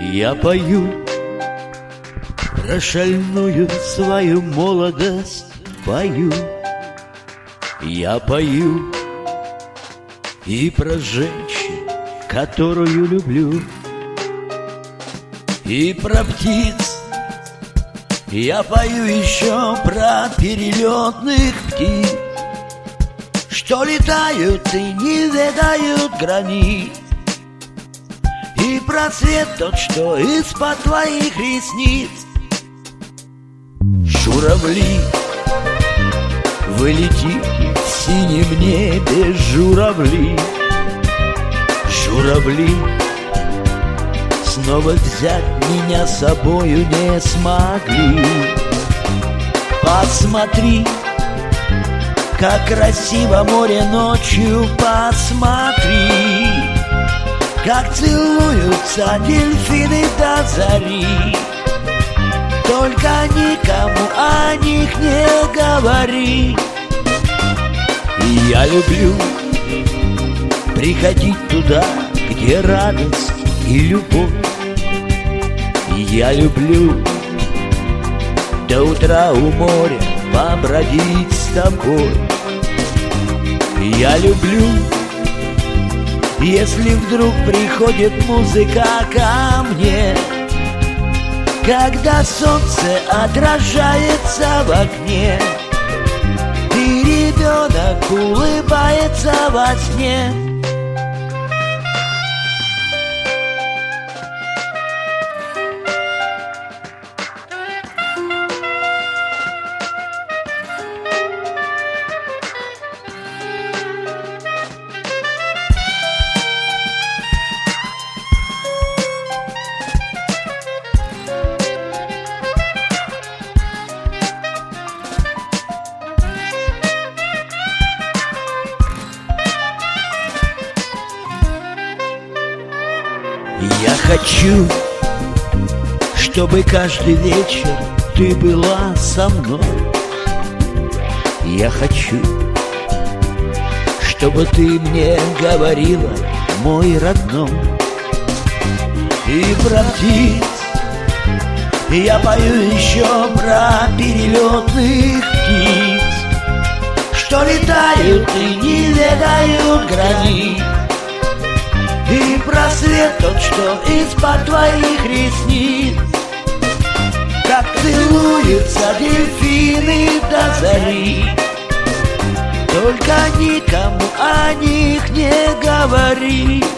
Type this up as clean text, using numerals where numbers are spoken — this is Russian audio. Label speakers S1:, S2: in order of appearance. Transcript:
S1: Я пою про шальную свою молодость, пою. Я пою и про женщин, которую люблю, и про птиц. Я пою еще про перелетных птиц, что летают и не ведают границ, и про свет тот, что из-под твоих ресниц. Журавли, вы летите в синем небе, журавли. Журавли, снова взять меня с собою не смогли. Посмотри, как красиво море ночью, посмотри, как целуются дельфины до зари. Только никому о них не говори. И я люблю приходить туда, где радость и любовь. И я люблю до утра у моря побродить с тобой. И я люблю, если вдруг приходит музыка ко мне, когда солнце отражается в окне, и ребенок улыбается во сне. Я хочу, чтобы каждый вечер ты была со мной. Я хочу, чтобы ты мне говорила, мой родной. И про птиц я пою еще про перелетных птиц, что летают и не ведают границ, и про свет тот, что из-под твоих ресниц, как целуются дельфины до зари. Только никому о них не говори.